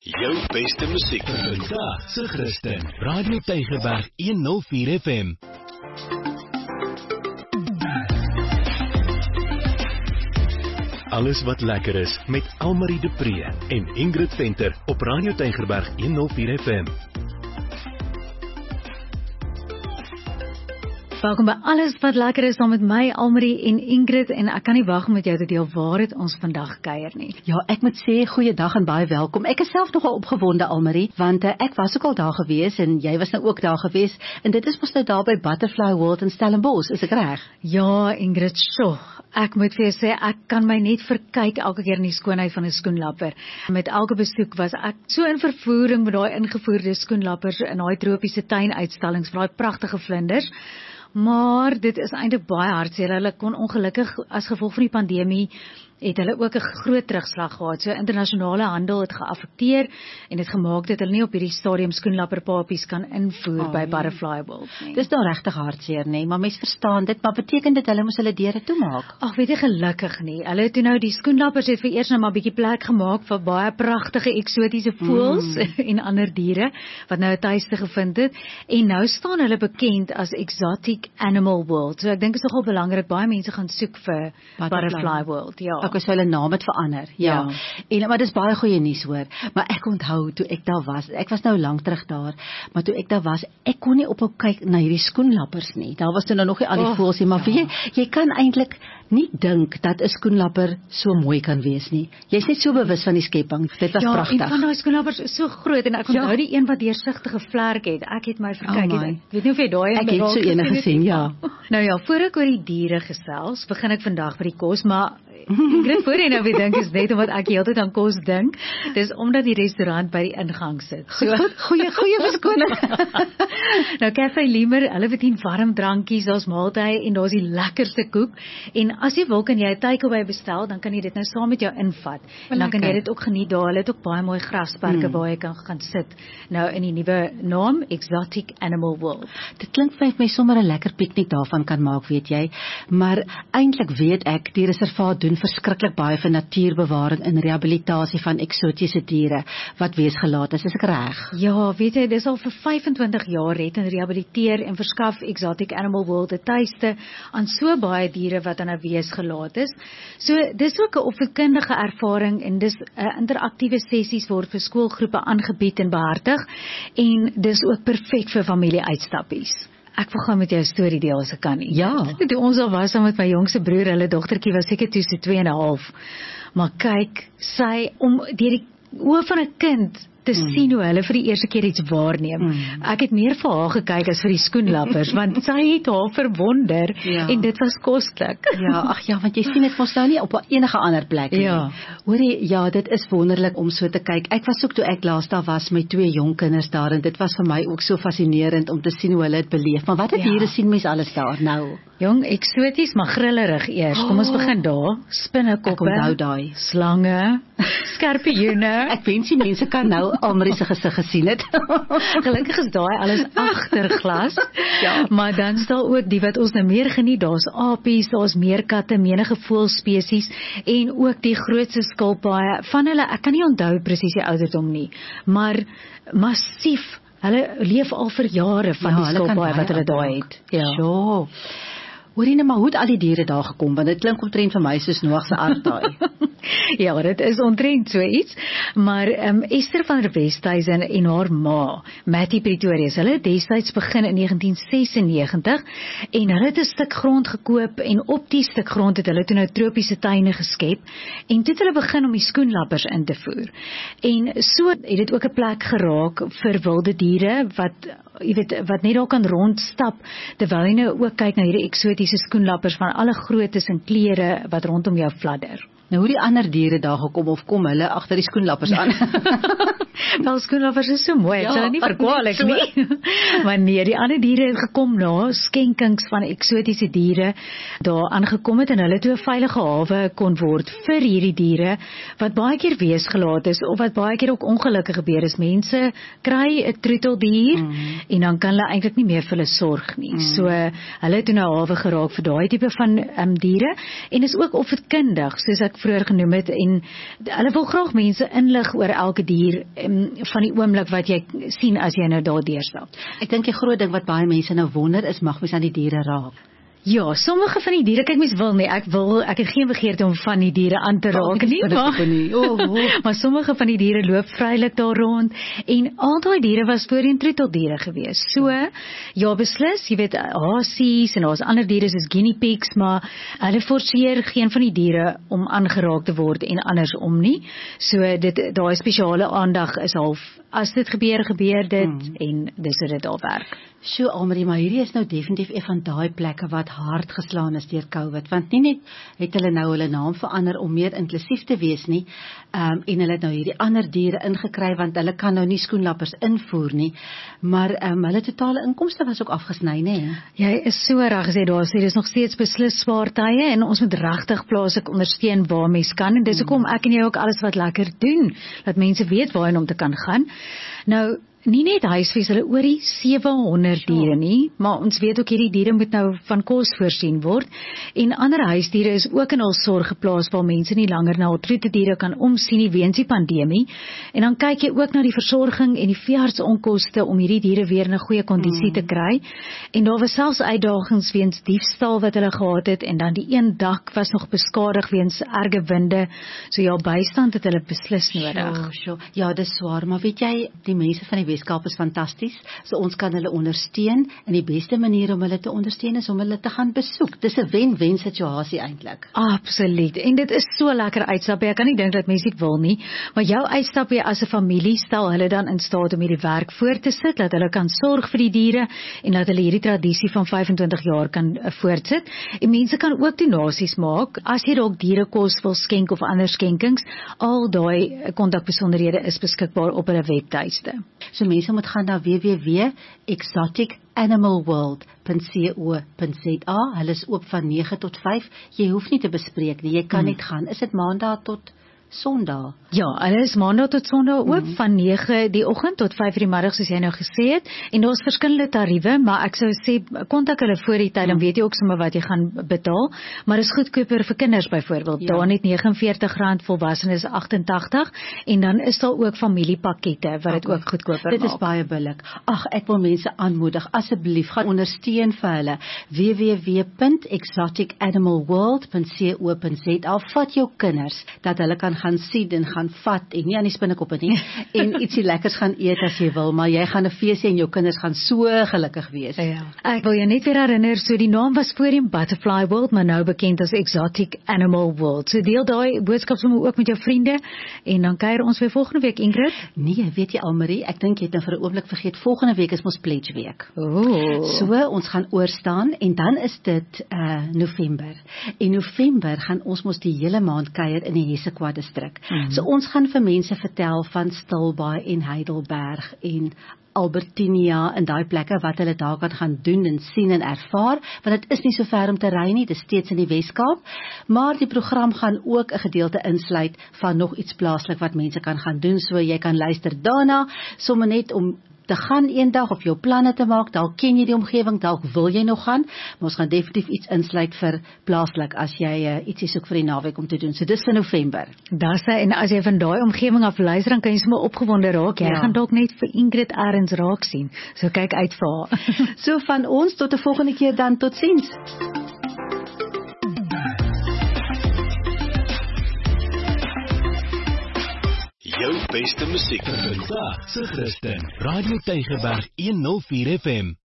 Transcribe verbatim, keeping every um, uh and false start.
Jou beste musiek vandag se Christen. Radio Tygerberg honderd vier F M. Alles wat lekker is met Almarie de Pre en Ingrid Venter op Radio Tygerberg honderd vier F M. Welkom by Alles wat lekker is, saam met my, Almarie en Ingrid, en ek kan nie wag om met jou te deel waar het ons vandag kuier nie. Ja, ek moet sê, goeiedag en baie welkom. Ek is self nogal opgewonde, Almarie, want uh, ek was ook al daar gewees, en jy was nou ook daar gewees, en dit is mos nou daar by Butterfly World in Stellenbosch, is ek reg? Ja, Ingrid, sjoe, ek moet vir jou sê, ek kan my net verkyk elke keer in die skoonheid van 'n skoenlapper. Met elke besoek was ek so in vervoering met daai ingevoerde skoenlappers in daai tropiese tuinuitstallings vir daai pragtige vlinders. Maar dit is eintlik baie hartseer. Hulle kon ongelukkig as gevolg van die pandemie het hulle ook 'n groot terugslag gehad. So internasionale handel het geaffekteer en het gemaak dat hulle nie op hierdie stadium skoenlapperpapies kan invoer oh, by Butterfly World nie. Dis nou regtig hartseer, nee, maar mens verstaan dit, maar beteken dit hulle moes hulle deure toemaak? Ag, weet jy, gelukkig nie. Hulle het toe nou die skoenlappers het vir eers nou maar 'n bietjie plek gemaak vir baie pragtige eksotiese voëls mm. en ander diere wat nou 'n tuiste gevind het. En nou staan hulle bekend as Exotic Animal World. So ek dink dit is nogal belangrik, baie mense gaan soek vir Butterfly, Butterfly World. Ja. Ek was hulle naam het verander. Ja. ja. En maar dis baie goeie nuus hoor. Maar ek onthou toe ek daar was. Ek was nou lank terug daar, maar toe ek daar was, ek kon nie ophou kyk na hierdie skoenlappers nie. Daar was toe nou nog nie al die oh, voëls nie, maar ja. jy jy kan eintlik nie dink dat 'n skoenlapper so mooi kan wees nie. Jy's net so bewus van die skepping. Dit was ja, pragtig. Ja, en van daai skoenlappers is so groot en ek onthou ja. die een wat deursigtige vlerke het. Ek het my verkyk. Oh ek weet nie of jy daai Ek het so ene gesien, ja. Nou ja, voor ek oor die diere gesels, begin ek vandag by die kos, maar Ingrid, voor jy nou weer dink is net omdat ek die hele tyd aan kos dink. Dis omdat die restaurant by die ingang sit. So goeie goeie verskoning. Nou Café Limer, hulle bedien warm drankies, daar's maaltye en daar's die lekkerste koek. En as jy wil kan jy 'n takeaway bestel, dan kan jy dit nou saam met jou invat. En dan kan jy dit ook geniet daar. Hulle het ook baie mooi grasperke mm. waar jy kan gaan sit. Nou in die nuwe naam Exotic Animal World. Dit klink vir my sommer 'n lekker piknik daarvan kan maak, weet jy. Maar eintlik weet ek die reservaat doen verskriklik baie vir natuurbewaring en rehabilitasie van eksotiese diere wat weesgelaat is, is ek reg? Ja, weet jy, dis al vir vyfentwintig jaar red en rehabiliteer en verskaf Exotic Animal World 'n tuiste aan so baie diere wat aan 'n weesgelaat is. So dis ook 'n opvoedkundige ervaring en dis 'n uh, interaktiewe sessies word vir skoolgroepe aangebied en behartig en dis ook perfek vir familie-uitstappies. Ek wil gou met jou 'n storie deel as ek kan nie. Ja. Toe ons al was saam met my jongste broer, hulle dogtertjie was seker toe so twee en 'n half. Maar kyk, sy om deur die oë van 'n kind te mm. sien hoe hulle vir die eerste keer iets waarneem. Mm. Ek het meer vir haar gekyk as vir die skoenlappers, want sy het haar verwonder ja. en dit was koslik. Ja, ag ja, want jy sien dit mos nou nie op enige ander plek nie. Ja. Hoorie, ja, dit is wonderlik om so te kyk. Ek was ook toe ek laas daar was met twee jong kinders daar en dit was vir my ook so fascinerend om te sien hoe hulle dit beleef. Maar wat het ja. diere sien mens alles daar nou? Jong, eksoties, maar grillerig eers. Oh. Kom ons begin daar. Spinnekoppe, slange, skorpioene. Ek wens die mense kan nou Almarie se gesig gesien het. Gelukkig is daai alles agter glas. Ja. Maar dan is daar ook die wat ons nou meer geniet. Daar's apies, daar's meerkatte, menige voëlspesies en ook die grootste skilpaaie van hulle. Ek kan nie onthou presies die ouderdom nie, maar massief. Hulle leef al vir jare van ja, die skilpaaie wat hulle daar het. Ja. So. Hoorie, maar hoe het al die diere daar gekom? Want dit klink omtrent vir my soos Noag se ark daai. Ja, dit is omtrent so iets. Maar um, Esther van der Westhuizen en haar ma, Mattie Pretorius, hulle het destyds begin in negentien sesennegentig en hulle het 'n stuk grond gekoop en op die stuk grond het hulle toe nou tropiese tuine geskep en toe het hulle begin om die skoenlappers in te voer. En so het dit ook 'n plek geraak vir wilde diere wat jy weet, wat net daar kan rondstap, terwyl jy nou ook kyk na hierdie eksotiese skoenlappers van alle groottes en kleure wat rondom jou fladder. Nou hoe die ander diere daar gekom of kom hulle agter die skoenlappers aan? Wel, skoenlappers is so mooi, ek ja, sal nie verkwalik so. nie. Maar nee, die ander diere het gekom na skenkings van eksotiese diere daar aangekom het en hulle toe 'n veilige hawe kon word vir hierdie diere wat baie keer weesgelaat is of wat baie keer ook ongelukkig gebeur is. Mense kry 'n troeteldier mm. en dan kan hulle eintlik nie meer vir hulle sorg nie. Mm. So hulle het toe nou 'n hawe geraak vir daai tipe van um, diere en is ook opvoedkundig, soos ek vroeër genoem het, en hulle wil graag mense inlig oor elke dier um, van die oomblik wat jy sien as jy nou daar deurstap. Ek dink die groot ding wat baie mense nou wonder is, mag mens aan die diere raak? Ja, sommige van die diere, kyk mens wil nie, ek wil, ek het geen begeerte om van die diere aan te raak nie, maar, nie. Oh, oh. maar sommige van die diere loop vrylik daar rond, en al die diere was voorheen troeteldiere gewees. So, ja beslis, jy weet, hasies, en daar's ander diere soos guinea pigs, maar hulle forceer geen van die diere om aangeraak te word en andersom nie. So, dit, daai spesiale aandag is half, as dit gebeur, gebeur dit, hmm. en dis hoe dit daar werk. So Almarie, maar hierdie is nou definitief een van daai plekke wat hard geslaan is deur COVID, want nie net het hulle nou hulle naam verander om meer inklusief te wees nie, um, en hulle het nou hierdie ander diere ingekry, want hulle kan nou nie skoenlappers invoer nie, maar um, hulle totale inkomste was ook afgesny, nê? Jy is so reg gesê daar, sê dis nog steeds beslis swaar tye, en ons moet regtig plaaslik ondersteun waar mens kan, en dis hoekom ek en jy ook alles wat lekker doen, dat mense weet waarheen om te kan gaan. Nou, nie net huisves, hulle oor die sewe honderd diere nie, maar ons weet ook hierdie diere moet nou van kos voorsien word, en ander huisdiere is ook in hul sorg geplaas waar mense nie langer na hul troeteldiere kan omsien nie weens die pandemie, en dan kyk jy ook na die versorging en die veeartsonkoste om hierdie diere weer in 'n goeie kondisie mm. te kry, en daar was selfs uitdagings weens diefstal wat hulle gehad het, en dan die een dak was nog beskadig weens erge winde, so ja, bystand het hulle beslis nodig. Sure, sure. Ja, dis swaar, maar weet jy, die mense van die Weskaap is fantasties, so ons kan hulle ondersteun, en die beste manier om hulle te ondersteun is om hulle te gaan besoek. Dis 'n wen-wen situasie eintlik. Absoluut, en dit is so lekker uitstapie, ek kan nie dink dat mense dit wil nie, maar jou uitstapie as 'n familie stel hulle dan in staat om hierdie werk voor te sit, dat hulle kan sorg vir die diere, en dat hulle hierdie tradisie van vyf en twintig jaar kan uh, voortsit, en mense kan ook donasies maak, as jy dalk dierekos wil skenk of ander skenkings, al daai kontakbesonderhede is beskikbaar op hulle webtuiste. So mense moet gaan na w w w punt exotic animal world punt co punt za. Hulle is oop van nege tot vyf. Jy hoef nie te bespreek nie, jy kan hmm. net gaan. Is dit maandag tot Sondag? Ja, hulle is maandag tot Sondag oop, mm-hmm. van nege die oggend tot vyf die middag, soos jy nou gesê het, en daar's verskillende tariewe, maar ek sou sê, kontak hulle voor die tyd, dan weet jy ook sommer wat jy gaan betaal, maar is goedkoper vir kinders byvoorbeeld, ja. Daar net negenenveertig rand, volwassenes agt en tagtig, en dan is daar ook familiepakkette, wat dit okay. ook goedkoper dit maak. Dit is baie billik. Ag, ek wil mense aanmoedig, asseblief, gaan ondersteun vir hulle, w w w punt exotic animal world punt co punt za. Vat jou kinders, dat hulle kan gaan sien en gaan vat, en nie aan die spinnekoppe nie, en ietsie lekkers gaan eet as jy wil, maar jy gaan 'n feesie en jou kinders gaan so gelukkig wees. Ja. Ek wil jou net weer herinner, so die naam was voorheen Butterfly World, maar nou bekend as Exotic Animal World. So deel daai boodskap sommer ook met jou vriende, en dan kuier ons weer volgende week, Ingrid. Nee, weet jy Almarie, ek dink jy het nou vir 'n oomblik vergeet, volgende week is ons pledge week. Oh. So, ons gaan oorstaan, en dan is dit uh, November. In November gaan ons mos die hele maand kuier in die Hessequa distrik. Mm-hmm. So ons gaan vir mense vertel van Stilbaai en Heidelberg en Albertinia en daai plekke wat hulle daar kan gaan doen en sien en ervaar, want dit is nie so ver om te ry nie, dit is steeds in die Weskaap, maar die program gaan ook 'n gedeelte insluit van nog iets plaaslik wat mense kan gaan doen, so jy kan luister daarna, sommer net om te gaan eendag of jou planne te maak, dalk ken jy die omgewing, dalk wil jy nog gaan, maar ons gaan definitief iets insluit vir plaaslik, as jy uh, ietsie soek vir die naweek om te doen, so dis vir November. Daar sê, en as jy van daai omgewing af luister, dan kan jy sommer opgewonde raak, jy ja. gaan dalk net vir Ingrid Arends raak sien, so kyk uit vir haar. So van ons, tot 'n volgende keer dan, tot ziens. Jou beste musiek vir vandag, se Christen, Radio Tygerberg honderd vier F M.